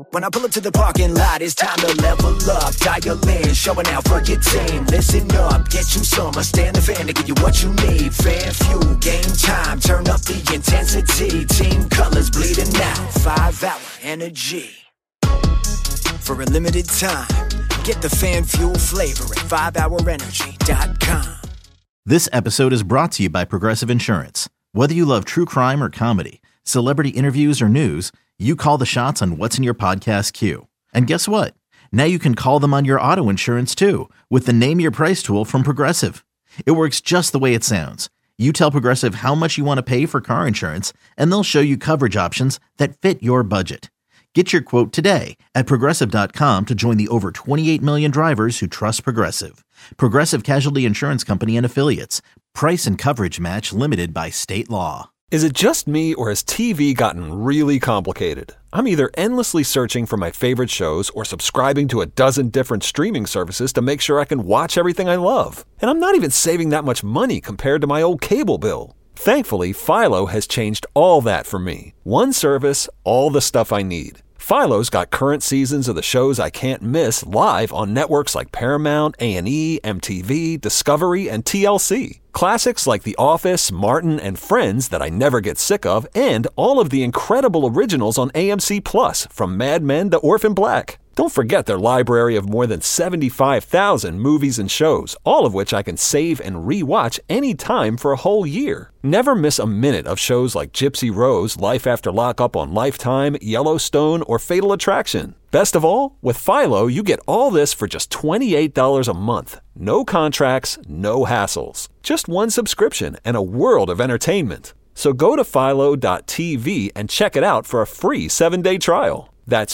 When I pull up to the parking lot, it's time to level up. Dial in, showing out for your team. Listen up, get you some. Stand the fan to give you what you need. Fan fuel, game time, turn up the intensity. Team colors bleeding out, 5-hour energy. For a limited time, get the fan fuel flavor at 5hourenergy.com. This episode is brought to you by Progressive Insurance. Whether you love true crime or comedy, celebrity interviews or news, you call the shots on what's in your podcast queue. And guess what? Now you can call them on your auto insurance too with the Name Your Price tool from Progressive. It works just the way it sounds. You tell Progressive how much you want to pay for car insurance, and they'll show you coverage options that fit your budget. Get your quote today at Progressive.com to join the over 28 million drivers who trust Progressive. Progressive Casualty Insurance Company and Affiliates. Price and coverage match limited by state law. Is it just me, or has TV gotten really complicated? I'm either endlessly searching for my favorite shows or subscribing to a dozen different streaming services to make sure I can watch everything I love. And I'm not even saving that much money compared to my old cable bill. Thankfully, Philo has changed all that for me. One service, all the stuff I need. Philo's got current seasons of the shows I can't miss live on networks like Paramount, A&E, MTV, Discovery, and TLC. Classics like The Office, Martin, and Friends that I never get sick of, and all of the incredible originals on AMC Plus, from Mad Men to Orphan Black. Don't forget their library of more than 75,000 movies and shows, all of which I can save and re-watch anytime for a whole year. Never miss a minute of shows like Gypsy Rose, Life After Lockup on Lifetime, Yellowstone, or Fatal Attraction. Best of all, with Philo, you get all this for just $28 a month. No contracts, no hassles. Just one subscription and a world of entertainment. So go to philo.tv and check it out for a free 7-day trial. That's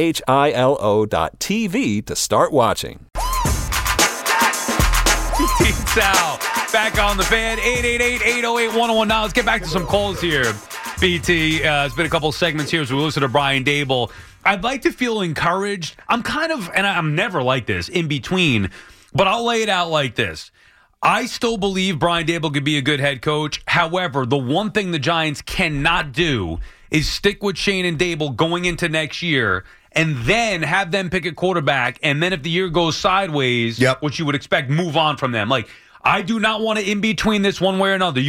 philo.tv to start watching. Sal, back on the fan, 888-808-1019. Let's get back to some calls here. BT, it's been a couple segments here as we listen to Brian Daboll. I'd like to feel encouraged. I'm kind of, and I'm never like this, in between, but I'll lay it out like this. I still believe Brian Daboll could be a good head coach. However, the one thing the Giants cannot do is stick with Shane and Daboll going into next year and then have them pick a quarterback, and then if the year goes sideways, which you would expect, move on from them. Like, I do not want to in between this one way or another.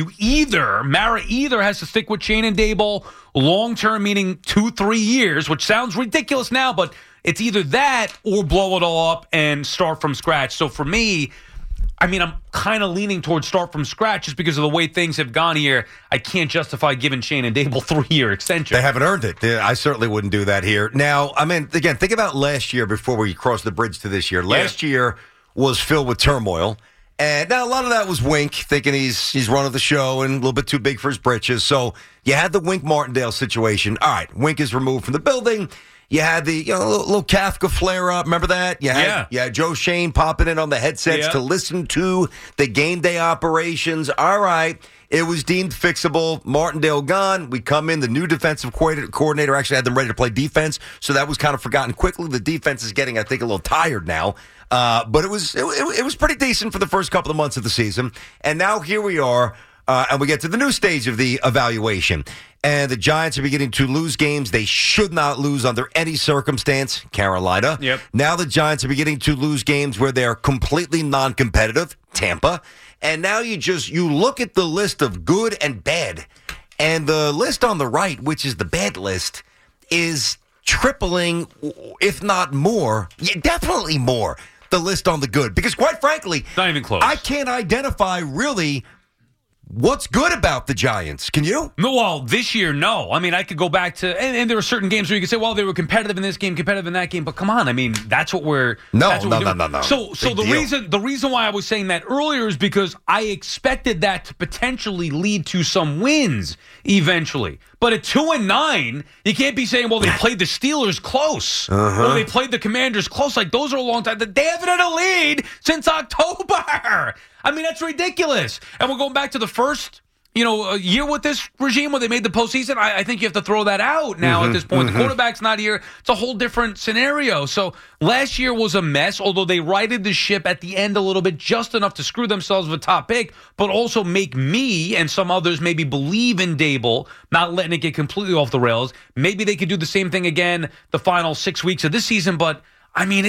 Mara either has to stick with Shane and Daboll long-term, meaning 2-3 years, which sounds ridiculous now, but it's either that or blow it all up and start from scratch. So for me, I mean, I'm kind of leaning towards start from scratch just because of the way things have gone here. I can't justify giving Shane and Daboll 3-year extension. They haven't earned it. I certainly wouldn't do that here. Now, I mean, again, think about last year before we cross the bridge to this year. Last year was filled with turmoil. And now a lot of that was Wink, thinking he's running the show and a little bit too big for his britches. So you had the Wink Martindale situation. All right, Wink is removed from the building. You had the little Kafka flare up. Remember that? You had Joe Shane popping in on the headsets to listen to the game day operations. All right. It was deemed fixable. Martindale gone. We come in. The new defensive coordinator actually had them ready to play defense. So that was kind of forgotten quickly. The defense is getting, I think, a little tired now. But it was pretty decent for the first couple of months of the season. And now here we are. And we get to the new stage of the evaluation. And the Giants are beginning to lose games they should not lose under any circumstance. Carolina. Yep. Now the Giants are beginning to lose games where they're completely non-competitive. Tampa. And now you look at the list of good and bad. And the list on the right, which is the bad list, is tripling, if not more, definitely more, the list on the good. Because quite frankly, not even close. I can't identify really what's good about the Giants. Can you? No, well, this year, no. I mean, I could go back to, and there were certain games where you could say, well, they were competitive in this game, competitive in that game, but come on, I mean, that's what we're No. So the reason why I was saying that earlier is because I expected that to potentially lead to some wins eventually. But at 2-9, you can't be saying, well, they played the Steelers close, or they played the Commanders close. Like, those are a long time. They haven't had a lead since October. I mean, that's ridiculous. And we're going back to the first a year with this regime where they made the postseason, I think you have to throw that out now at this point. The quarterback's not here. It's a whole different scenario. So last year was a mess, although they righted the ship at the end a little bit, just enough to screw themselves with a top pick, but also make me and some others maybe believe in Dable, not letting it get completely off the rails. Maybe they could do the same thing again the final 6 weeks of this season, but I mean,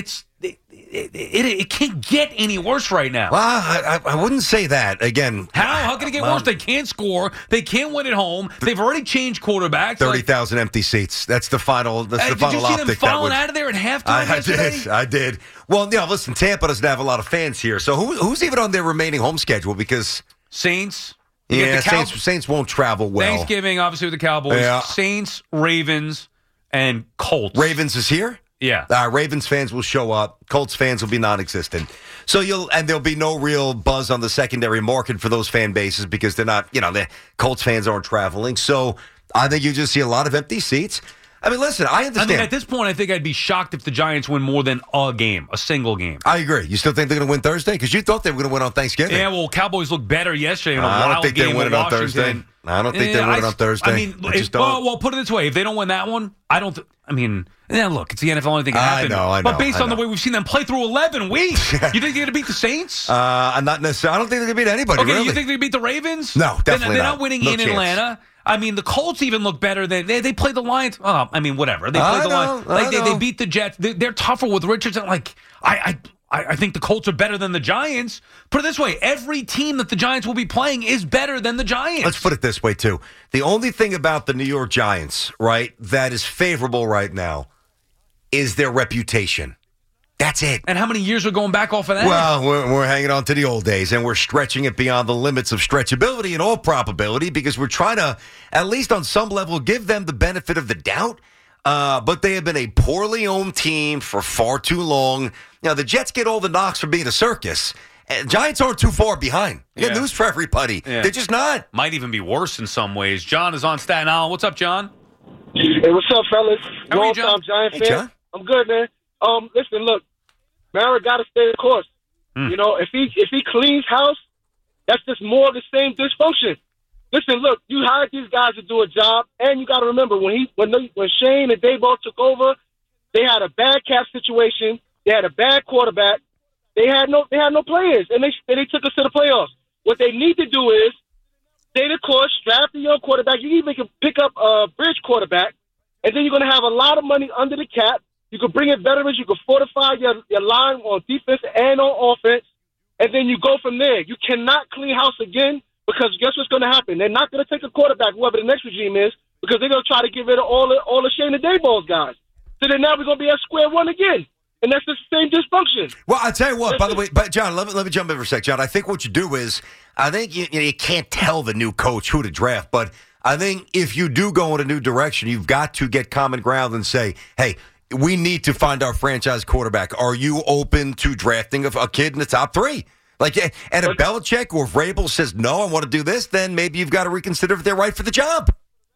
it can't get any worse right now. Well, I wouldn't say that. Again, how can it get worse? They can't score. They can't win at home. They've already changed quarterbacks. 30,000 empty seats. That's the final. That's the final optic. Did you see them falling out of there at halftime yesterday? I did. Well, listen, Tampa doesn't have a lot of fans here, so who's even on their remaining home schedule? Because Saints. Yeah, Saints won't travel well. Thanksgiving, obviously, with the Cowboys. Yeah. Saints, Ravens, and Colts. Ravens is here? Yeah. Ravens fans will show up. Colts fans will be non-existent. So there'll be no real buzz on the secondary market for those fan bases because they're not, the Colts fans aren't traveling. So I think you just see a lot of empty seats. I mean, listen, I understand. I mean, at this point, I think I'd be shocked if the Giants win more than a single game. I agree. You still think they're going to win Thursday? Because you thought they were going to win on Thanksgiving. Yeah, Well, Cowboys looked better yesterday in a I wild don't think game they win it on Thursday. I don't think they win it on Thursday. I mean, well, put it this way: if they don't win that one, I don't. Look, it's the NFL. Anything can happen. I know. But based on the way we've seen them play through 11 weeks, you think they're going to beat the Saints? I'm not necessarily. I don't think they're going to beat anybody. Okay, really. You think they beat the Ravens? No, definitely they're not. Not winning No in chance. Atlanta. I mean, the Colts even look better than they played the Lions. Oh, I mean, whatever. They played the Lions. They beat the Jets. They're tougher with Richardson. I think the Colts are better than the Giants. Put it this way, every team that the Giants will be playing is better than the Giants. Let's put it this way, too. The only thing about the New York Giants, right, that is favorable right now is their reputation. That's it. And how many years are going back off of that? Well, we're hanging on to the old days, and we're stretching it beyond the limits of stretchability in all probability because we're trying to, at least on some level, give them the benefit of the doubt. But they have been a poorly owned team for far too long. Now, the Jets get all the knocks for being a circus. Giants aren't too far behind. You got news for everybody. Yeah. They're just not. Might even be worse in some ways. John is on Staten Island. What's up, John? Hey, what's up, fellas? How are you, John? Long-time Giant fan. John? I'm good, man. Listen, look, Mara got to stay the course. If he cleans house, that's just more of the same dysfunction. Listen, look, you hired these guys to do a job, and you got to remember when Shane and Daboll took over, they had a bad cap situation, they had a bad quarterback, they had no players, and they took us to the playoffs. What they need to do is stay the course, draft a young quarterback. You even can pick up a bridge quarterback, and then you're going to have a lot of money under the cap. You can bring in veterans. You can fortify your line on defense and on offense, and then you go from there. You cannot clean house again because guess what's going to happen? They're not going to take a quarterback, whoever the next regime is, because they're going to try to get rid of all the Shane and Daboll's guys. So then now we're going to be at square one again. And that's the same dysfunction. Well, I'll tell you what, by the way, but John, let me jump in for a sec. John, I think what you do is, I think you can't tell the new coach who to draft, but I think if you do go in a new direction, you've got to get common ground and say, hey, we need to find our franchise quarterback. Are you open to drafting a kid in the top 3? And if Belichick or if Vrabel says, no, I want to do this, then maybe you've got to reconsider if they're right for the job.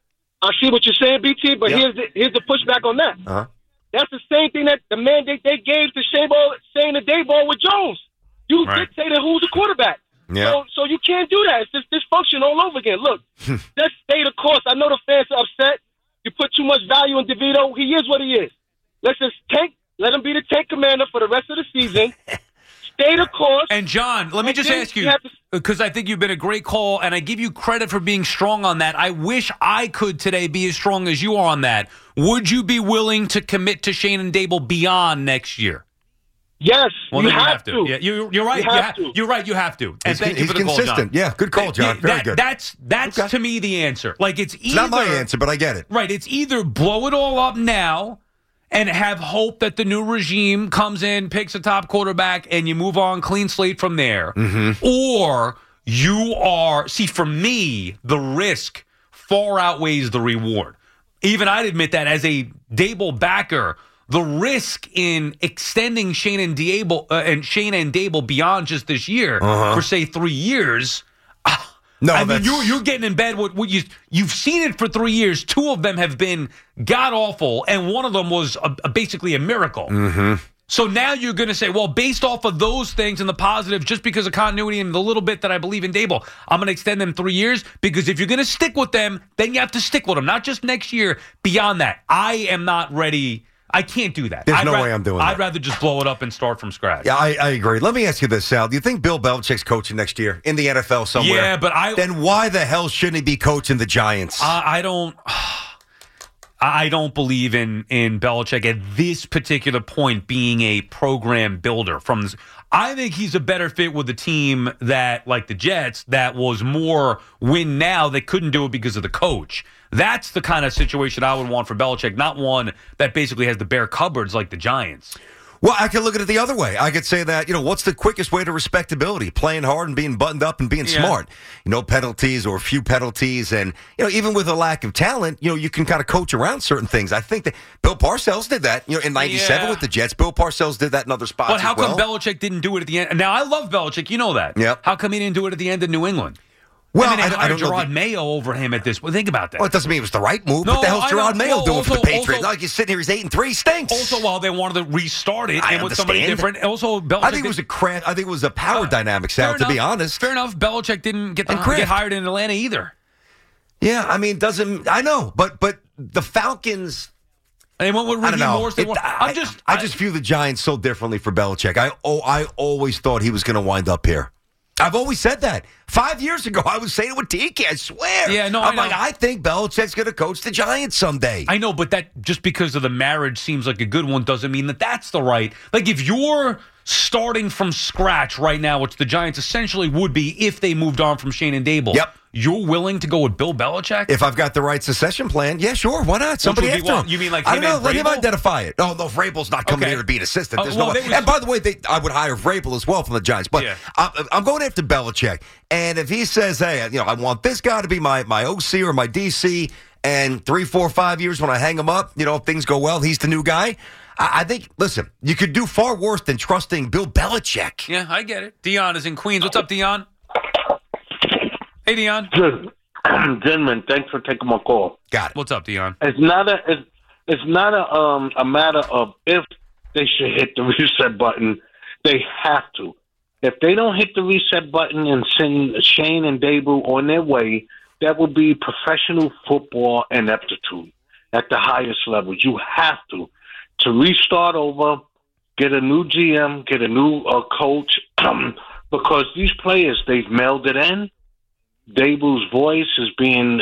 I see what you're saying, BT, but here's the pushback on that. Uh-huh. That's the same thing that the mandate they gave to Shane and Daboll with Jones. You dictated who's the quarterback. Yeah. So you can't do that. It's just dysfunction all over again. Look, let's stay the course. I know the fans are upset. You put too much value in DeVito. He is what he is. Let's just let him be the tank commander for the rest of the season. Stay the course. And John, let me just ask you, because I think you've been a great call, and I give you credit for being strong on that. I wish I could today be as strong as you are on that. Would you be willing to commit to Shane and Daboll beyond next year? Yes, well, you have to. Yeah, you're right. You're right. You have to. And thank you for the call, John. Yeah, good call, John. Very good. That's okay. To me the answer. It's not my answer, but I get it. Right. It's either blow it all up now and have hope that the new regime comes in, picks a top quarterback, and you move on clean slate from there. Mm-hmm. Or you are, for me, the risk far outweighs the reward. Even I'd admit that as a Daboll backer, the risk in extending Shane and Daboll beyond just this year for, say, 3 years. No, I mean, you're getting in bed with what you've seen it for 3 years. 2 of them have been god awful, and one of them was basically a miracle. Mm-hmm. So now you're going to say, well, based off of those things and the positives, just because of continuity and the little bit that I believe in Dable, I'm going to extend them 3 years, because if you're going to stick with them, then you have to stick with them, not just next year. Beyond that, I am not ready. I can't do that. There's no way I'm doing that. I'd rather just blow it up and start from scratch. Yeah, I agree. Let me ask you this, Sal. Do you think Bill Belichick's coaching next year in the NFL somewhere? Yeah, but Then why the hell shouldn't he be coaching the Giants? I don't believe in Belichick at this particular point being a program builder. I think he's a better fit with a team that, like the Jets, that was more win now. They couldn't do it because of the coach. That's the kind of situation I would want for Belichick, not one that basically has the bare cupboards like the Giants. Well, I could look at it the other way. I could say that, what's the quickest way to respectability? Playing hard and being buttoned up and being smart. Penalties or few penalties. And, even with a lack of talent, you can kind of coach around certain things. I think that Bill Parcells did that, in 97 with the Jets. Bill Parcells did that in other spots But how come Belichick didn't do it at the end? Now, I love Belichick. You know that. Yep. How come he didn't do it at the end of New England? Well, they hired Gerard Mayo over him at this. Well, think about that. Well, it doesn't mean it was the right move. What the hell's Gerard Mayo doing for the Patriots? Like he's sitting here, he's 8-3, stinks. Also, they wanted to restart it and with somebody different. Also, Belichick. I think it was a power dynamic, Sal. To be honest, fair enough. Belichick didn't get hired in Atlanta either. Yeah, I know, but the Falcons. They went with Ricky Morris. I just view the Giants so differently for Belichick. I always thought he was going to wind up here. I've always said that. 5 years ago, I was saying it with Tiki, I swear. Yeah, no, I think Belichick's going to coach the Giants someday. I know, but that just because of the marriage seems like a good one doesn't mean that that's the right. Like, if you're starting from scratch right now, which the Giants essentially would be if they moved on from Shane and Dable. Yep. You're willing to go with Bill Belichick? If I've got the right succession plan, yeah, sure. Why not? Somebody after him. You mean like I don't know. and Let him Vrabel? identify it. Oh, no, Vrabel's not coming here to be an assistant. There's no way. Was... And by the way, I would hire Vrabel as well from the Giants. But I'm going after Belichick. And if he says, hey, I want this guy to be my OC or my DC, and 3, 4, 5 years when I hang him up, if things go well, he's the new guy. I think, listen, you could do far worse than trusting Bill Belichick. Yeah, I get it. Dion is in Queens. What's up, Dion? Hey, Dion. Gentlemen, thanks for taking my call. Got it. What's up, Dion? It's not a matter of if they should hit the reset button. They have to. If they don't hit the reset button and send Shane and Dable on their way, that would be professional football ineptitude at the highest level. You have to restart over, get a new GM, get a new coach, because these players, they've melded in. Dable's voice is being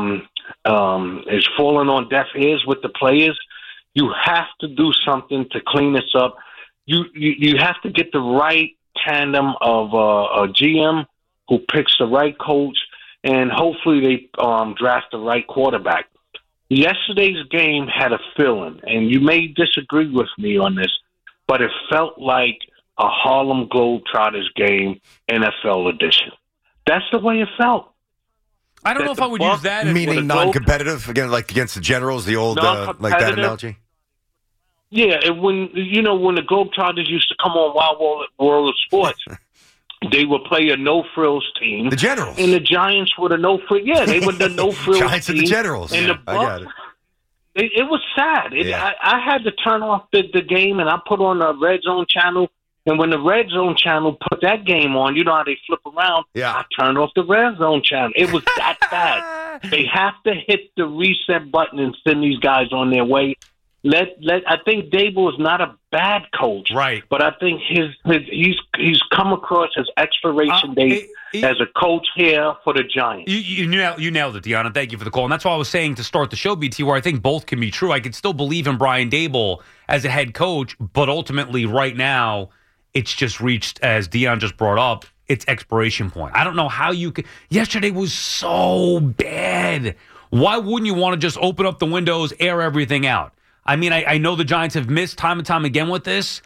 is falling on deaf ears with the players. You have to do something to clean this up. You have to get the right tandem of a GM who picks the right coach, and hopefully they draft the right quarterback. Yesterday's game had a feeling, and you may disagree with me on this, but it felt like a Harlem Globetrotters game, NFL edition. That's the way it felt. I don't know if I would use that. Meaning non-competitive, again, like against the Generals, the old like that analogy? Yeah, when the Globetrotters used to come on Wild World of Sports, they would play a no-frills team. The Generals. And the Giants were the no-frills. Yeah, they were the no-frills Giants team. and the Generals. And I got it. It was sad. I had to turn off the game, and I put on the Red Zone channel. And when the Red Zone channel put that game on, you know how they flip around? Yeah. I turned off the Red Zone channel. It was that bad. They have to hit the reset button and send these guys on their way. I think Dable is not a bad coach, right? But I think he's come across his expiration date as a coach here for the Giants. You nailed it, Deanna. Thank you for the call. And that's why I was saying to start the show, BT, where I think both can be true. I could still believe in Brian Dable as a head coach, but ultimately right now it's just reached, as Dion just brought up, its expiration point. I don't know how you could. Yesterday was so bad. Why wouldn't you want to just open up the windows, air everything out? I mean, I know the Giants have missed time and time again with this.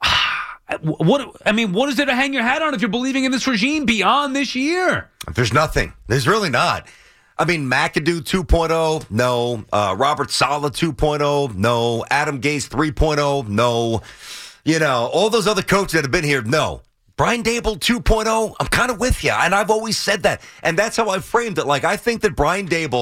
What is there to hang your hat on if you're believing in this regime beyond this year? There's nothing. There's really not. I mean, McAdoo 2.0, no. Robert Saleh 2.0, no. Adam Gase 3.0, no. All those other coaches that have been here, no. Brian Dable 2.0, I'm kind of with you, and I've always said that. And that's how I framed it. Like, I think that Brian Dable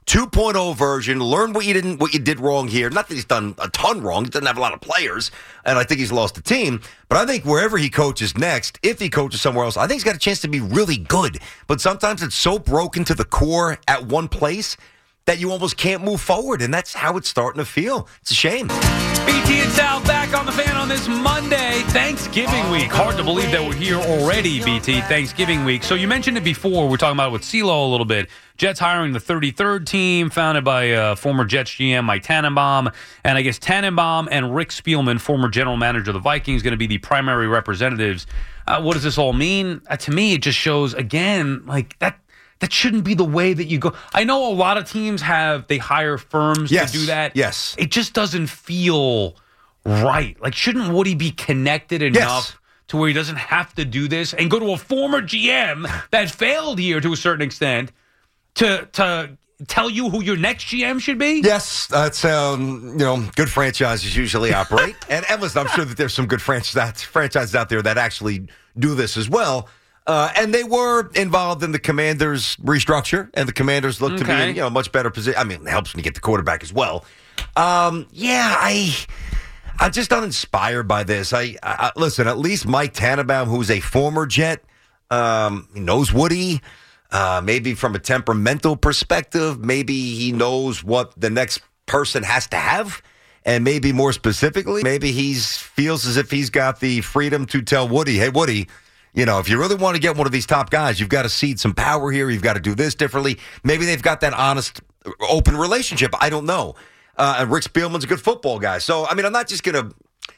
2.0 version. Learn what you did wrong here. Not that he's done a ton wrong. He doesn't have a lot of players, and I think he's lost the team. But I think wherever he coaches next, if he coaches somewhere else, I think he's got a chance to be really good. But sometimes it's so broken to the core at one place that you almost can't move forward, and that's how it's starting to feel. It's a shame. BT and Sal back on the Fan on this Monday, Thanksgiving week. Hard to believe that we're here already, BT, Thanksgiving week. So you mentioned it before. We're talking about it with CeeLo a little bit. Jets hiring the 33rd team, founded by former Jets GM Mike Tannenbaum. And I guess Tannenbaum and Rick Spielman, former general manager of the Vikings, going to be the primary representatives. What does this all mean? To me, it just shows, again, like that shouldn't be the way that you go. I know a lot of teams they hire firms to do that. Yes. It just doesn't feel right. Like, shouldn't Woody be connected enough to where he doesn't have to do this and go to a former GM that failed here to a certain extent to tell you who your next GM should be? Yes, that's good franchises usually operate. and listen, I'm sure that there's some good franchises out there that actually do this as well. And they were involved in the Commanders' restructure, and the Commanders look to be in a much better position. I mean, it helps when you get the quarterback as well. I'm just uninspired by this. I listen, at least Mike Tannenbaum, who's a former Jet, he knows Woody. Maybe from a temperamental perspective, maybe he knows what the next person has to have. And maybe more specifically, maybe he feels as if he's got the freedom to tell Woody, hey, Woody, if you really want to get one of these top guys, you've got to cede some power here. You've got to do this differently. Maybe they've got that honest, open relationship. I don't know. And Rick Spielman's a good football guy. So, I mean, I'm not just going to,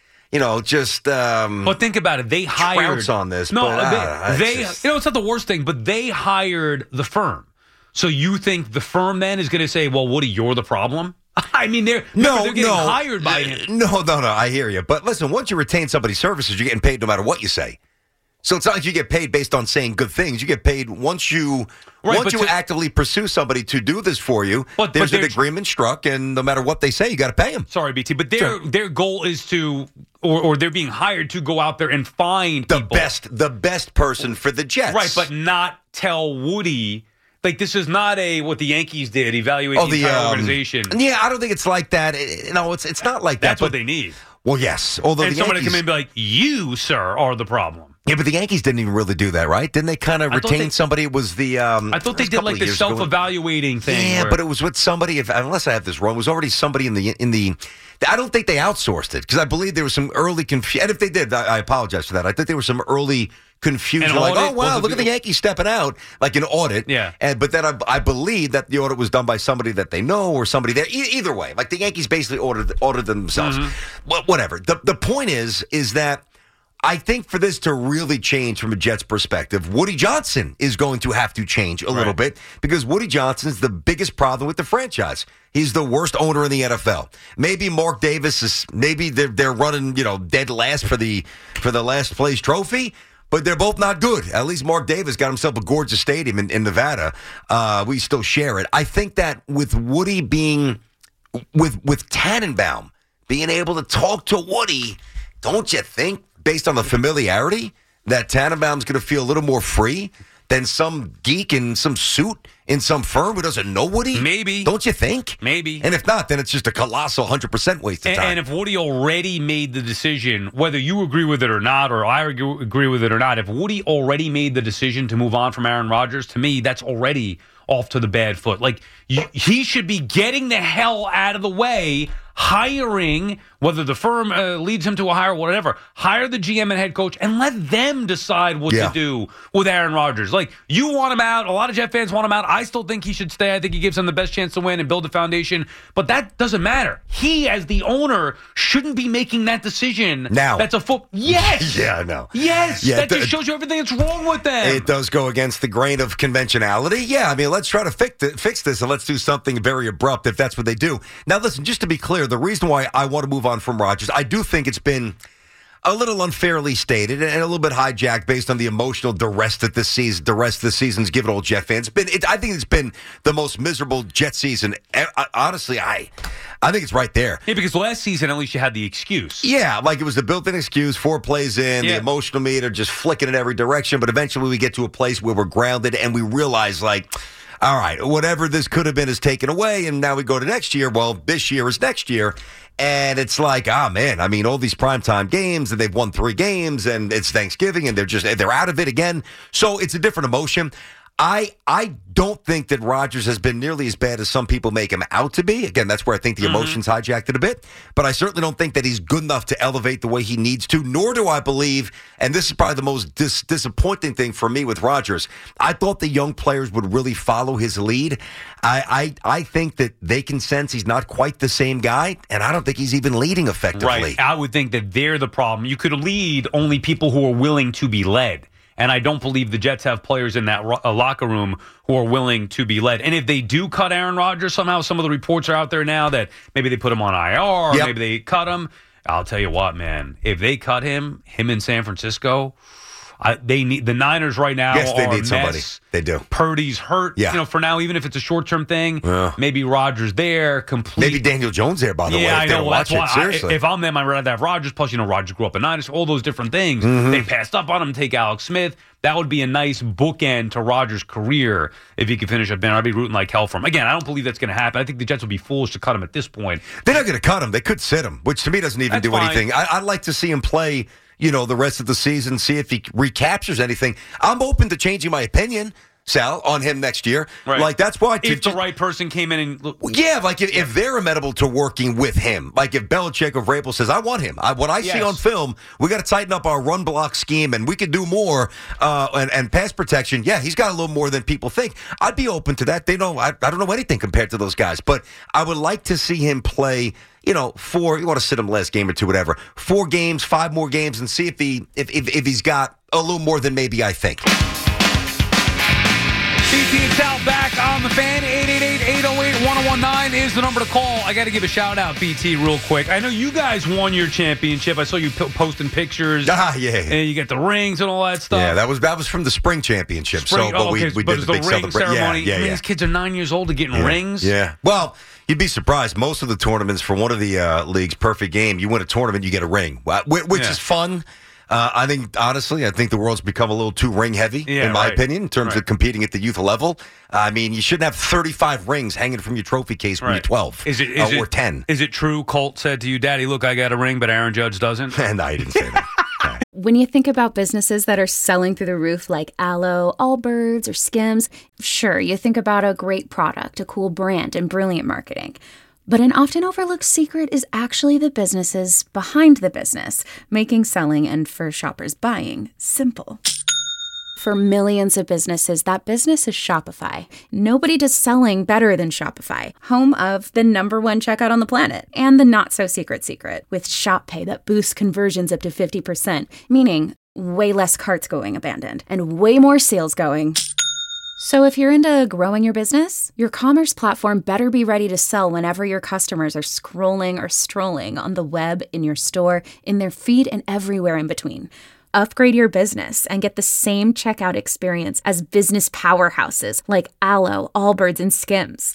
But think about it. They hired. Trounce on this. No, but, it's not the worst thing, but they hired the firm. So you think the firm then is going to say, well, Woody, you're the problem? I mean, they're getting hired by him. No, I hear you. But listen, once you retain somebody's services, you're getting paid no matter what you say. So it's not like you get paid based on saying good things. You get paid once you actively pursue somebody to do this for you. There's an agreement struck, and no matter what they say, you got to pay them. Sorry, BT, but their goal is to, or they're being hired to go out there and find the best person for the Jets, right? But not tell Woody. Like, this is not what the Yankees did, evaluate the entire organization. Yeah, I don't think it's like that. It's not like that. That's what they need. Well, yes. Although and someone to come in and be like, you, sir, are the problem. Yeah, but the Yankees didn't even really do that, right? Didn't they kind of retain somebody? It was the I thought they did like the self-evaluating thing. Yeah, but it was with somebody. Unless I have this wrong, it was already somebody in the. I don't think they outsourced it because I believe there was some early confusion. And if they did, I apologize for that. I think there was some early confusion, like, oh wow, look at the Yankees stepping out, like an audit. Yeah. But then I believe that the audit was done by somebody that they know or somebody there. Either way, like the Yankees basically audited themselves. Mm-hmm. Well, whatever. The point is that. I think for this to really change from a Jets perspective, Woody Johnson is going to have to change a little bit because Woody Johnson is the biggest problem with the franchise. He's the worst owner in the NFL. Maybe Mark Davis is. Maybe they're running dead last for the last place trophy. But they're both not good. At least Mark Davis got himself a gorgeous stadium in Nevada. We still share it. I think that with Woody being with Tannenbaum being able to talk to Woody, don't you think? Based on the familiarity, that Tannenbaum's going to feel a little more free than some geek in some suit in some firm who doesn't know Woody? Maybe. Don't you think? Maybe. And if not, then it's just a colossal 100% waste of time. And if Woody already made the decision, whether you agree with it or not, or I agree with it or not, if Woody already made the decision to move on from Aaron Rodgers, to me, that's already off to the bad foot. Like, he should be getting the hell out of the way, hiring, whether the firm leads him to a hire or whatever, hire the GM and head coach and let them decide what to do with Aaron Rodgers. Like, you want him out. A lot of Jet fans want him out. I still think he should stay. I think he gives them the best chance to win and build a foundation. But that doesn't matter. He, as the owner, shouldn't be making that decision. Now. That's a Yes. Yeah, I know. Yes. Yeah, that just shows you everything that's wrong with them. It does go against the grain of conventionality. Yeah, I mean, let's try to fix this and let's do something very abrupt if that's what they do. Now, listen, just to be clear, the reason why I want to move on from Rodgers, I do think it's been a little unfairly stated and a little bit hijacked based on the emotional duress that the rest of the season's given old Jet fans. I think it's been the most miserable Jet season. Honestly, I think it's right there. Yeah, because last season, at least you had the excuse. Yeah, like it was the built-in excuse, 4 plays in, the emotional meter just flicking in every direction. But eventually we get to a place where we're grounded and we realize, like, all right, whatever this could have been is taken away, and now we go to next year. Well, this year is next year. And it's like, man, I mean, all these primetime games, and they've won 3 games, and it's Thanksgiving, and they're out of it again. So it's a different emotion. I don't think that Rodgers has been nearly as bad as some people make him out to be. Again, that's where I think the emotions hijacked it a bit. But I certainly don't think that he's good enough to elevate the way he needs to, nor do I believe, and this is probably the most disappointing thing for me with Rodgers, I thought the young players would really follow his lead. I think that they can sense he's not quite the same guy, and I don't think he's even leading effectively. Right. I would think that they're the problem. You could lead only people who are willing to be led. And I don't believe the Jets have players in that locker room who are willing to be led. And if they do cut Aaron Rodgers somehow, some of the reports are out there now that maybe they put him on IR, or maybe they cut him. I'll tell you what, man. If they cut him in San Francisco, they need the Niners right now. Yes, they are need a mess. somebody. They do. Purdy's hurt. Yeah. For now, even if it's a short-term thing, maybe Rodgers there. Maybe Daniel Jones there, by the way. Yeah, if I know. That's why seriously. If I'm them, I'd rather have Rodgers. Plus, Rodgers grew up in Niners. All those different things. They passed up on him. Take Alex Smith. That would be a nice bookend to Rodgers' career if he could finish at Ben. I'd be rooting like hell for him. Again, I don't believe that's going to happen. I think the Jets would be foolish to cut him at this point. They're not going to cut him. They could sit him, which to me doesn't even do anything. I'd like to see him play, the rest of the season, see if he recaptures anything. I'm open to changing my opinion, Sal, on him next year. Right. Like, that's why. If the right person came in and... like if they're amenable to working with him. Like if Belichick or Vrabel says, I want him. What I see on film, we got to tighten up our run block scheme, and we could do more, and pass protection. Yeah, he's got a little more than people think. I'd be open to that. I don't know anything compared to those guys, but I would like to see him play... 4, you want to sit him last game or 2, whatever. 4 games, 5 more games, and see if he's got a little more than maybe I think. BT and Sal back on the Fan. 888-808-1019 is the number to call. I got to give a shout out, BT, real quick. I know you guys won your championship. I saw you posting pictures. Yeah. And you get the rings and all that stuff. Yeah, that was from the spring championship. We did the big ring ceremony. Yeah, these kids are 9 years old and getting rings. Yeah. Well, you'd be surprised. Most of the tournaments for one of the leagues, perfect game, you win a tournament, you get a ring, which is fun. I think the world's become a little too ring heavy, in my opinion, in terms of competing at the youth level. I mean, you shouldn't have 35 rings hanging from your trophy case when you're 12 or 10. Is it true Colt said to you, Daddy, look, I got a ring, but Aaron Judge doesn't? No, he didn't say that. When you think about businesses that are selling through the roof like Aloe, Allbirds, or Skims, sure, you think about a great product, a cool brand, and brilliant marketing. But an often overlooked secret is actually the businesses behind the business, making selling and for shoppers buying simple. For millions of businesses, that business is Shopify. Nobody does selling better than Shopify, home of the #1 checkout on the planet and the not-so-secret secret with Shop Pay that boosts conversions up to 50%, meaning way less carts going abandoned and way more sales going. So if you're into growing your business, your commerce platform better be ready to sell whenever your customers are scrolling or strolling on the web, in your store, in their feed, and everywhere in between. Upgrade your business and get the same checkout experience as business powerhouses like Aloe, Allbirds, and Skims.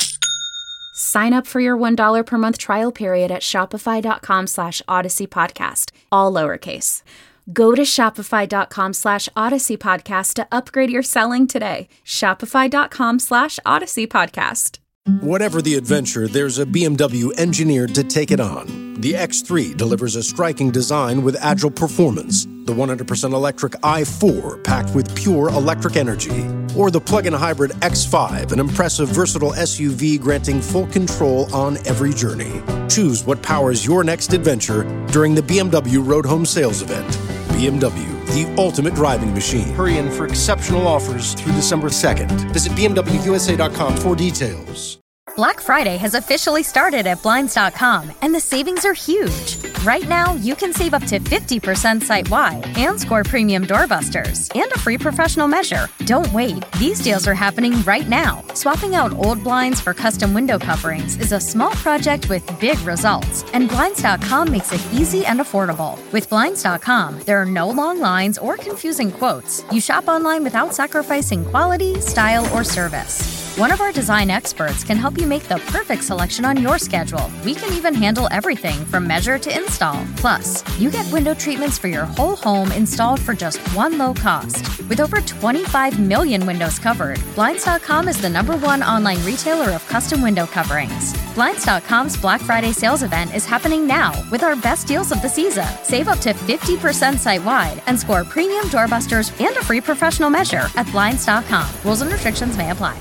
Sign up for your $1 per month trial period at shopify.com/Odyssey Podcast, all lowercase. Go to shopify.com /Odyssey Podcast to upgrade your selling today. Shopify.com /Odyssey Podcast. Whatever the adventure, there's a BMW engineered to take it on. The X3 delivers a striking design with agile performance. The 100% electric i4 packed with pure electric energy. Or the plug-in hybrid X5, an impressive versatile SUV granting full control on every journey. Choose what powers your next adventure during the BMW Road Home Sales Event. BMW, the ultimate driving machine. Hurry in for exceptional offers through December 2nd. Visit BMWUSA.com for details. Black Friday has officially started at Blinds.com, and the savings are huge. Right now, you can save up to 50% site-wide and score premium doorbusters and a free professional measure. Don't wait. These deals are happening right now. Swapping out old blinds for custom window coverings is a small project with big results, and Blinds.com makes it easy and affordable. With Blinds.com, there are no long lines or confusing quotes. You shop online without sacrificing quality, style, or service. One of our design experts can help you make the perfect selection on your schedule. We can even handle everything from measure to install. Plus, you get window treatments for your whole home installed for just one low cost. With over 25 million windows covered, Blinds.com is the #1 online retailer of custom window coverings. Blinds.com's Black Friday sales event is happening now with our best deals of the season. Save up to 50% site-wide and score premium doorbusters and a free professional measure at Blinds.com. Rules and restrictions may apply.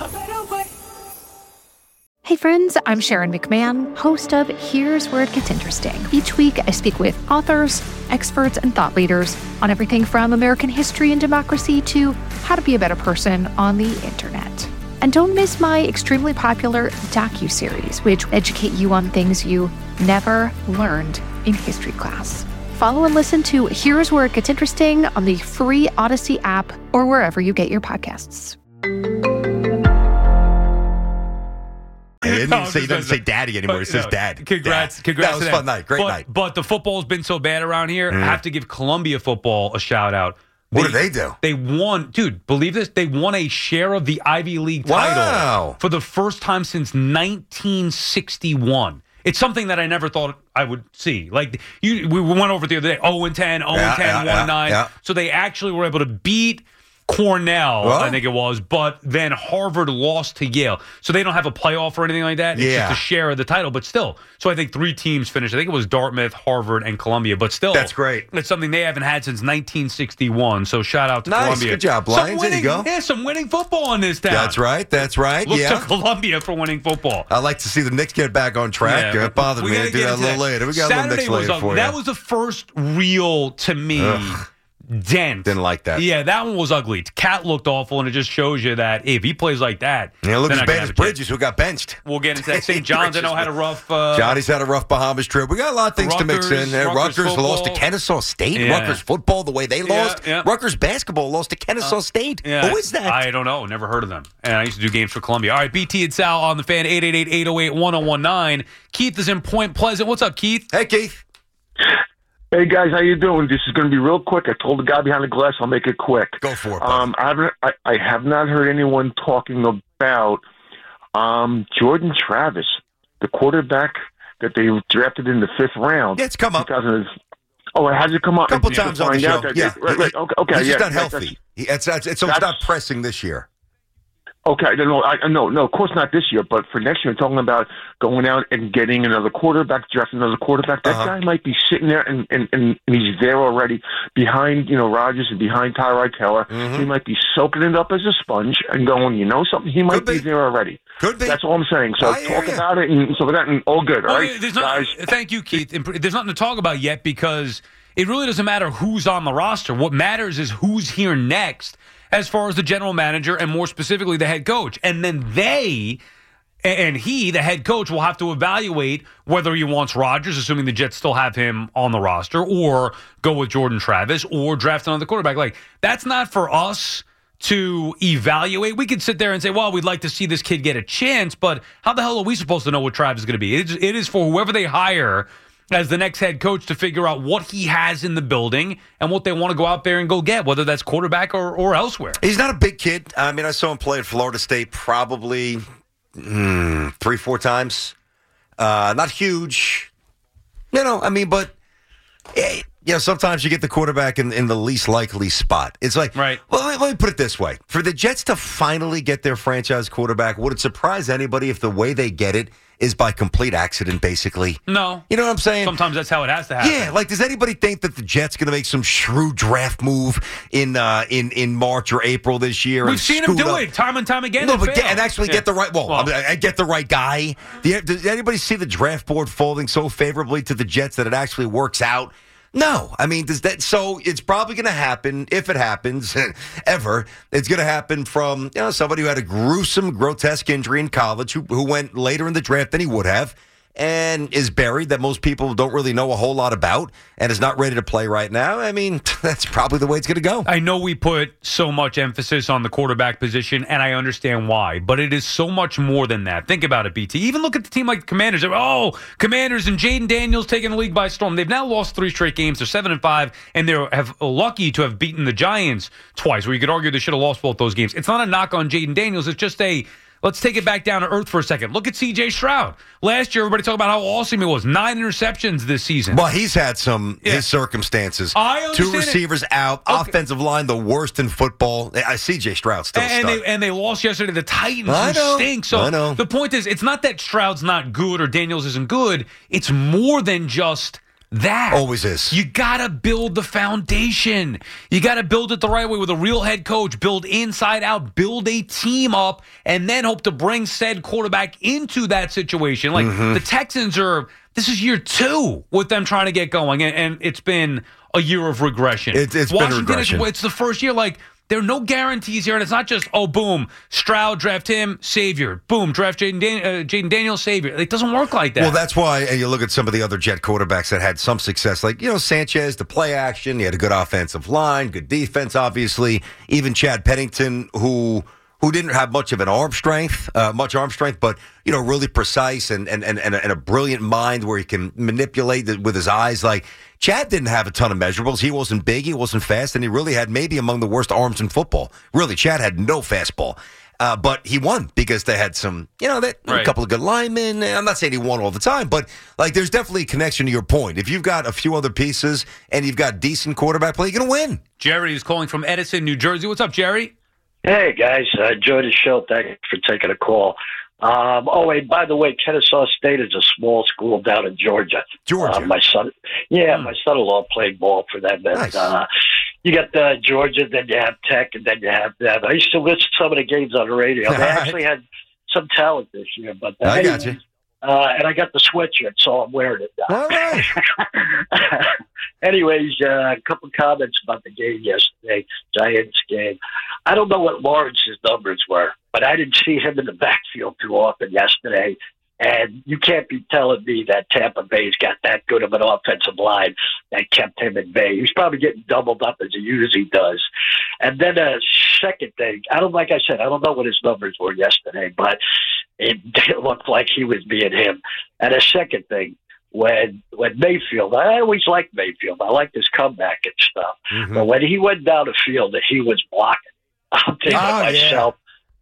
Hey friends, I'm Sharon McMahon, host of Here's Where It Gets Interesting. Each week, I speak with authors, experts, and thought leaders on everything from American history and democracy to how to be a better person on the internet. And don't miss my extremely popular docuseries, which educate you on things you never learned in history class. Follow and listen to Here's Where It Gets Interesting on the free Odyssey app or wherever you get your podcasts. He doesn't say daddy anymore. He says dad. Congrats. That was a fun night. Great night. But the football's been so bad around here. I have to give Columbia football a shout out. What did they do? They won, dude, believe this? They won a share of the Ivy League title for the first time since 1961. It's something that I never thought I would see. Like, we went over the other day, 0-10, 0-10, 1-9. Yeah. So they actually were able to beat Cornell, I think it was, but then Harvard lost to Yale. So they don't have a playoff or anything like that. It's just a share of the title, but still. So I think 3 teams finished. I think it was Dartmouth, Harvard, and Columbia, but still. That's great. It's something they haven't had since 1961, so shout out to Columbia. Good job, Lions. There you go. Yeah, some winning football in this town. That's right. Look to Columbia for winning football. I like to see the Knicks get back on track. It bothered me to do that a little later. We got a little Knicks later for you. That was the first real, to me, dent. Didn't like that. Yeah, that one was ugly. Cat looked awful, and it just shows you that if he plays like that, look as bad as Bridges, who got benched. We'll get into that. St. John's, I know, had a rough. Johnny's had a rough Bahamas trip. We got a lot of things to mix in. Rutgers lost to Kennesaw State. Yeah. Rutgers football, the way they lost. Yeah. Rutgers basketball lost to Kennesaw State. Yeah. Who is that? I don't know. Never heard of them. And I used to do games for Columbia. All right, BT and Sal on the Fan. 888-808-1019. Keith is in Point Pleasant. What's up, Keith? Hey, Keith. Hey guys, how you doing? This is going to be real quick. I told the guy behind the glass I'll make it quick. Go for it. I have not heard anyone talking about Jordan Travis, the quarterback that they drafted in the 5th round. Yeah, it's come up. Has it come up? A couple times on the show. Okay. He's just not healthy. It's not pressing this year. Okay, no, of course not this year, but for next year, I'm talking about going out and getting another quarterback, drafting another quarterback. That guy might be sitting there and he's there already behind, Rodgers and behind Tyrod Taylor. He might be soaking it up as a sponge and going, something? He might be there already. Could be. That's all I'm saying. So talk about it and stuff like that, and all good, all right, guys? Thank you, Keith. There's nothing to talk about yet because it really doesn't matter who's on the roster. What matters is who's here next, as far as the general manager and more specifically the head coach. And then the head coach, will have to evaluate whether he wants Rodgers, assuming the Jets still have him on the roster, or go with Jordan Travis, or draft another quarterback. Like, that's not for us to evaluate. We could sit there and say, well, we'd like to see this kid get a chance, but how the hell are we supposed to know what Travis is going to be? It is for whoever they hire as the next head coach to figure out what he has in the building and what they want to go out there and go get, whether that's quarterback or elsewhere. He's not a big kid. I mean, I saw him play at Florida State probably 3-4 times. Not huge. But sometimes you get the quarterback in the least likely spot. It's like, right. Well, let me put it this way. For the Jets to finally get their franchise quarterback, would it surprise anybody if the way they get it is by complete accident, basically? No. You know what I'm saying? Sometimes that's how it has to happen. Yeah, like, does anybody think that the Jets going to make some shrewd draft move in March or April this year? We've seen him do it time and time again. No, but get the right. Get the right guy. Does anybody see the draft board folding so favorably to the Jets that it actually works out? No. I mean, so it's probably going to happen, if it happens, ever. It's going to happen from somebody who had a gruesome, grotesque injury in college, who went later in the draft than he would have, and is buried, that most people don't really know a whole lot about, and is not ready to play right now. I mean, that's probably the way it's going to go. I know we put so much emphasis on the quarterback position, and I understand why, but it is so much more than that. Think about it, BT. Even look at the team like the Commanders. Commanders and Jaden Daniels taking the league by storm. They've now lost 3 straight games. They're 7-5, and they're lucky to have beaten the Giants twice, where you could argue they should have lost both those games. It's not a knock on Jaden Daniels. It's just let's take it back down to earth for a second. Look at C.J. Stroud. Last year, everybody talked about how awesome he was. 9 interceptions this season. Well, he's had his circumstances. I understand 2 receivers out, offensive line the worst in football. C.J. Stroud still stuck. And they lost yesterday to the Titans, who stink. So the point is, it's not that Stroud's not good or Daniels isn't good. It's more than just that. Always is. You got to build the foundation. You got to build it the right way with a real head coach. Build inside out. Build a team up. And then hope to bring said quarterback into that situation. Like the Texans this is year 2 with them trying to get going. And it's been a year of regression. It's been regression. It's the first year. Like, there are no guarantees here, and it's not just, boom, Stroud, draft him, savior. Boom, draft Jaden Daniels, savior. It doesn't work like that. Well, that's why you look at some of the other Jet quarterbacks that had some success, like, Sanchez, the play action. He had a good offensive line, good defense, obviously. Even Chad Pennington, who didn't have much of an arm strength, but, really precise and a brilliant mind where he can manipulate with his eyes. Like, Chad didn't have a ton of measurables. He wasn't big, he wasn't fast, and he really had maybe among the worst arms in football. Really, Chad had no fastball. But he won because they had some, a couple of good linemen. I'm not saying he won all the time, but there's definitely a connection to your point. If you've got a few other pieces and you've got decent quarterback play, you're going to win. Jerry is calling from Edison, New Jersey. What's up, Jerry? Hey, guys. I enjoyed the show. Thank you for taking a call. And by the way, Kennesaw State is a small school down in Georgia. My son-in-law played ball for them. And, nice. You got Georgia, then you have Tech, and then you have them. I used to listen to some of the games on the radio. They actually had some talent this year. But I got you. And I got the sweatshirt, so I'm wearing it now. All right. Anyways, a couple comments about the game yesterday, Giants game. I don't know what Lawrence's numbers were, but I didn't see him in the backfield too often yesterday. And you can't be telling me that Tampa Bay's got that good of an offensive line that kept him at bay. He's probably getting doubled up as he usually does. And then a second thing, I don't know what his numbers were yesterday, but it looked like he was being him. And a second thing, when Mayfield, I always liked Mayfield. I liked his comeback and stuff. Mm-hmm. But when he went down the field, he was blocking. I'm thinking to myself.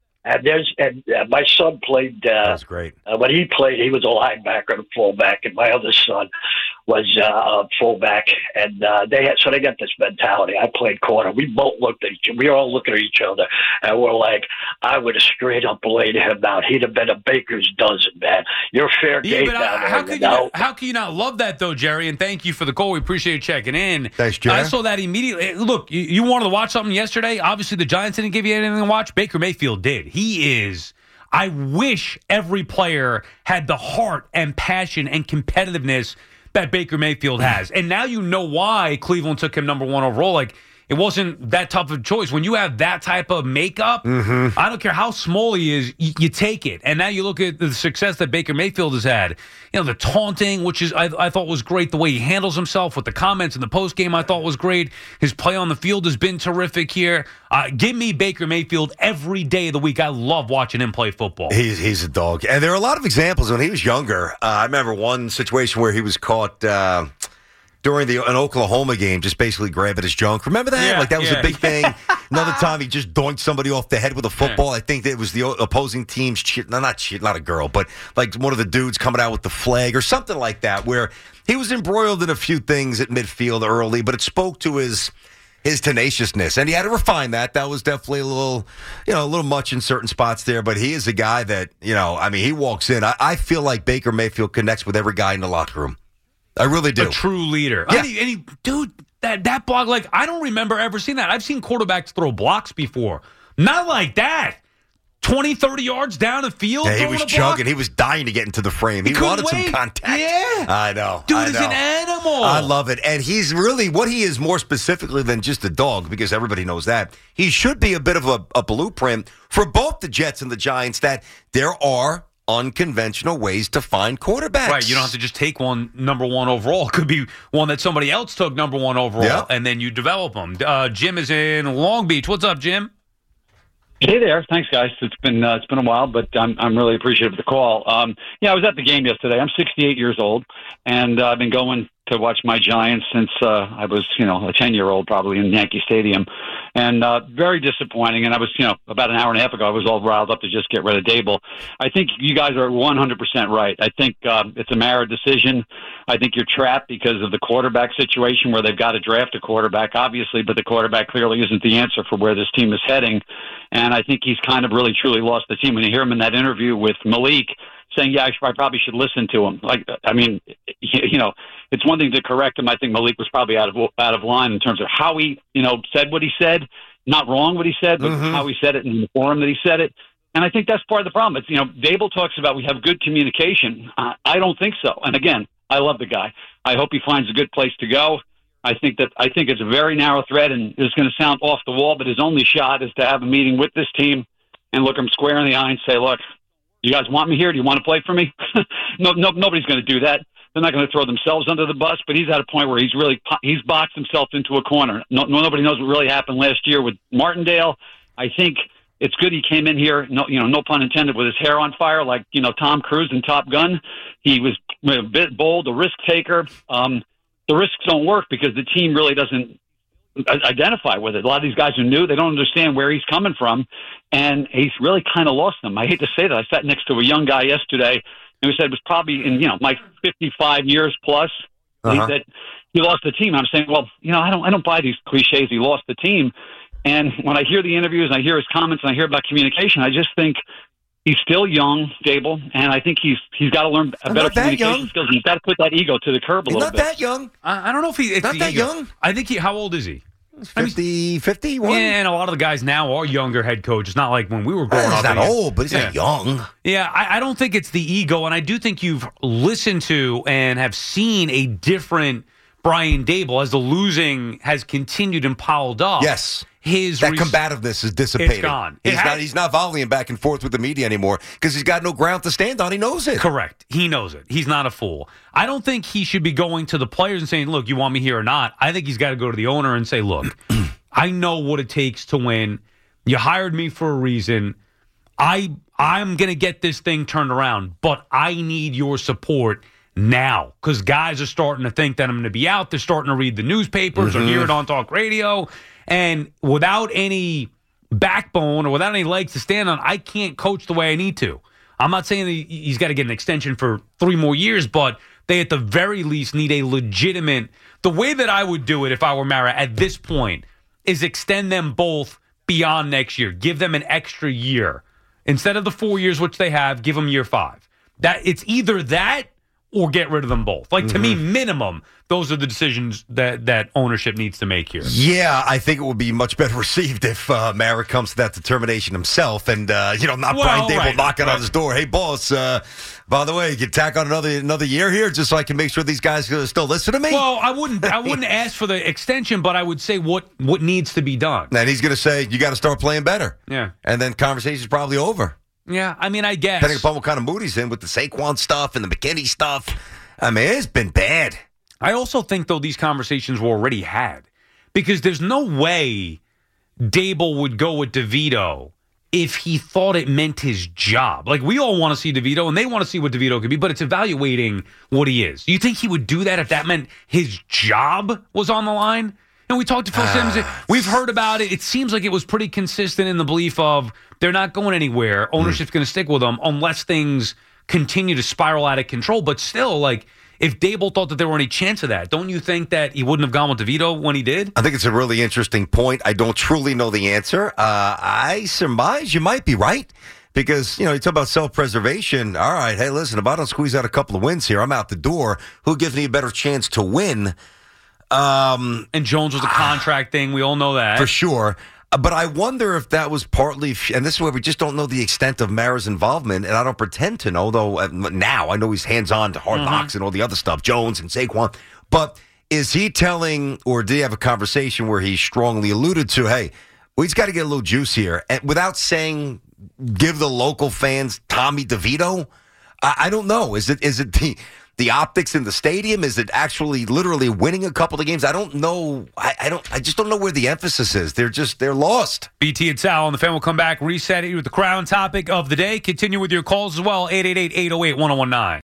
And my son played. That's great. When he played, he was a linebacker and a fullback, and my other son was a fullback. And they got this mentality. I played corner. We both we were all looking at each other, and we're like, I would have straight up laid him out. He'd have been a baker's dozen, man. You're fair game down there. How can you not love that though, Jerry? And thank you for the call. We appreciate you checking in. Thanks, Jerry. I saw that immediately. Look, you wanted to watch something yesterday. Obviously, the Giants didn't give you anything to watch. Baker Mayfield did. He is. I wish every player had the heart and passion and competitiveness that Baker Mayfield has. And now you know why Cleveland took him number 1 overall. Like, it wasn't that tough of a choice. When you have that type of makeup, I don't care how small he is, you take it. And now you look at the success that Baker Mayfield has had. The taunting, which is I thought was great. The way he handles himself with the comments in the postgame, I thought was great. His play on the field has been terrific here. Give me Baker Mayfield every day of the week. I love watching him play football. He's a dog. And there are a lot of examples. When he was younger, I remember one situation where he was caught during an Oklahoma game, just basically grabbing his junk. Remember that? That was a big thing. Another time, he just doinked somebody off the head with a football. I think that it was the opposing team's not a girl, but like one of the dudes coming out with the flag or something like that, where he was embroiled in a few things at midfield early, but it spoke to his tenaciousness, and he had to refine that. That was definitely a little much in certain spots there, but he is a guy that, he walks in. I feel like Baker Mayfield connects with every guy in the locker room. I really do. A true leader. Yeah. Dude, that block, I don't remember ever seeing that. I've seen quarterbacks throw blocks before. Not like that. 20, 30 yards down the field. Yeah, he was chugging. He was dying to get into the frame. He wanted some contact. Yeah. I know. Dude is an animal. I love it. And he's really, what he is more specifically than just a dog, because everybody knows that, he should be a bit of a blueprint for both the Jets and the Giants, that there are unconventional ways to find quarterbacks. Right, you don't have to just take one number 1 overall. It could be one that somebody else took number 1 overall, and then you develop them. Jim is in Long Beach. What's up, Jim? Hey there. Thanks, guys. It's been a while, but I'm really appreciative of the call. I was at the game yesterday. I'm 68 years old, and I've been going to watch my Giants since I was, a 10-year-old probably in Yankee Stadium. And very disappointing. And I was, about an hour and a half ago, I was all riled up to just get rid of Dable. I think you guys are 100% right. I think it's a Mara decision. I think you're trapped because of the quarterback situation where they've got to draft a quarterback, obviously, but the quarterback clearly isn't the answer for where this team is heading. And I think he's kind of really, truly lost the team. When you hear him in that interview with Malik saying, I probably should listen to him. It's one thing to correct him. I think Malik was probably out of line in terms of how he, said what he said. Not wrong what he said, but how he said it and the forum that he said it. And I think that's part of the problem. It's, Dable talks about we have good communication. I don't think so. And again, I love the guy. I hope he finds a good place to go. I think it's a very narrow thread, and it's going to sound off the wall, but his only shot is to have a meeting with this team and look him square in the eye and say, look, you guys want me here? Do you want to play for me? Nobody's going to do that. They're not going to throw themselves under the bus, but he's at a point where he's boxed himself into a corner. Nobody knows what really happened last year with Martindale. I think it's good he came in here, no pun intended, with his hair on fire, like, Tom Cruise in Top Gun. He was a bit bold, a risk taker. The risks don't work because the team really doesn't identify with it. A lot of these guys are new. They don't understand where he's coming from, and he's really kind of lost them. I hate to say that. I sat next to a young guy yesterday who said it was probably in, my 55 years plus that he lost the team. I'm saying, well, I don't buy these cliches. He lost the team. And when I hear the interviews and I hear his comments and I hear about communication, I just think he's still young, Dable, and I think he's got to learn better communication skills. He's got to put that ego to the curb a little bit. He's not that young. I don't know if it's not that young. I think how old is he? 51? Yeah, and a lot of the guys now are younger head coaches. Not like when we were growing up. He's not old, but he's not young. Yeah, I don't think it's the ego, and I do think you've listened to and have seen a different Brian Dable as the losing has continued and piled up. Yes. That combativeness is dissipating. It's gone. He's not volleying back and forth with the media anymore because he's got no ground to stand on. He knows it. Correct. He knows it. He's not a fool. I don't think he should be going to the players and saying, look, you want me here or not? I think he's got to go to the owner and say, look, I know what it takes to win. You hired me for a reason. I'm going to get this thing turned around, but I need your support now because guys are starting to think that I'm going to be out. They're starting to read the newspapers or hear it on talk radio. And without any backbone or without any legs to stand on, I can't coach the way I need to. I'm not saying that he's got to get an extension for 3 more years, but they at the very least need a legitimate – the way that I would do it if I were Mara at this point is extend them both beyond next year. Give them an extra year. Instead of the 4 years, which they have, give them year 5. It's either that or get rid of them both. Like, to me, minimum, those are the decisions that ownership needs to make here. Yeah, I think it would be much better received if Mara comes to that determination himself and, Brian Dable knocking on his door. Hey, boss, by the way, you can tack on another year here just so I can make sure these guys still listen to me? Well, I wouldn't ask for the extension, but I would say what needs to be done. And he's going to say, you got to start playing better. Yeah. And then conversation's probably over. Yeah, I mean, I guess. Depending upon what kind of mood he's in with the Saquon stuff and the McKinney stuff. I mean, it's been bad. I also think, though, these conversations were already had because there's no way Dable would go with DeVito if he thought it meant his job. Like, we all want to see DeVito, and they want to see what DeVito could be, but it's evaluating what he is. You think he would do that if that meant his job was on the line? And we talked to Phil Simmons. We've heard about it. It seems like it was pretty consistent in the belief of they're not going anywhere. Ownership's going to stick with them unless things continue to spiral out of control. But still, like, if Dable thought that there were any chance of that, don't you think that he wouldn't have gone with DeVito when he did? I think it's a really interesting point. I don't truly know the answer. I surmise you might be right. Because, you talk about self-preservation. All right, hey, listen, if I don't squeeze out a couple of wins here, I'm out the door. Who gives me a better chance to win? And Jones was a contract thing. We all know that. For sure. But I wonder if that was partly, and this is where we just don't know the extent of Mara's involvement, and I don't pretend to know, though now I know he's hands-on to Hard Knocks and all the other stuff, Jones and Saquon. But is he telling, or did he have a conversation where he strongly alluded to, hey, we just got to get a little juice here, and without saying, give the local fans Tommy DeVito? I don't know. Is it the optics in the stadium? Is it actually literally winning a couple of games? I don't know. I just don't know where the emphasis is. They're lost. BT and Sal on the Fan will come back, reset it with the crown topic of the day. Continue with your calls as well. 888-808-1019.